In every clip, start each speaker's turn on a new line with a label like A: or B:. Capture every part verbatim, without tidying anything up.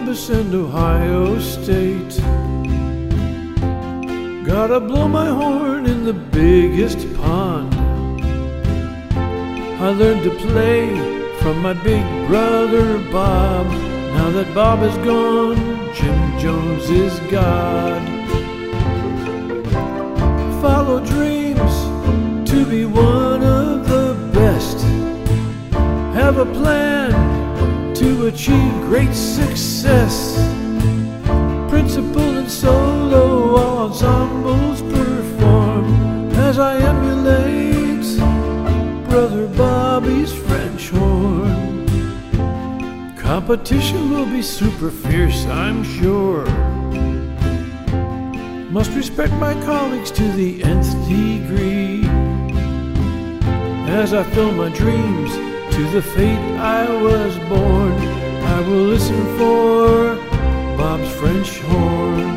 A: Columbus and Ohio State. Gotta blow my horn in the biggest pond. I learned to play from my big brother Bob. Now that Bob is gone, Jim Jones is God. Follow dreams to be one of the best. Have a plan to achieve great success. Principal and solo ensembles perform as I emulate Brother Bobby's French horn. Competition will be super fierce, I'm sure. Must respect my colleagues to the nth degree. As I fill my dreams to the fate I was born, I will listen for Bob's French horn.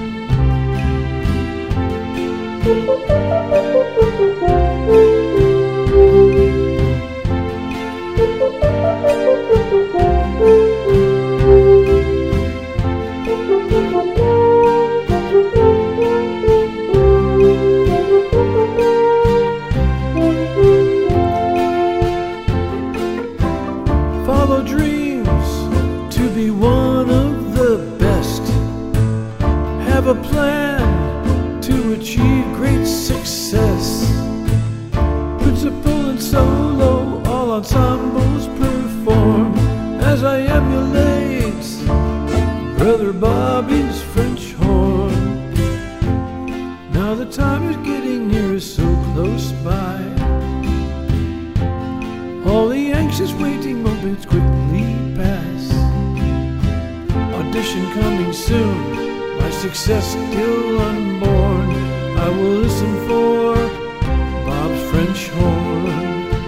A: Follow dreams to be one of the best. Have a plan to achieve great success. Principal and solo, all ensembles perform as I emulate Brother Bobby's French horn. Now the time is getting near, so close by. All the anxious waiting moments quickly pass. Audition coming soon, my success still unborn. I will listen for Bob's French horn.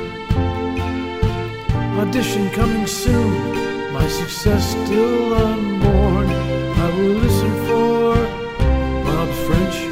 A: Audition coming soon, my success still unborn. I will listen for Bob's French horn.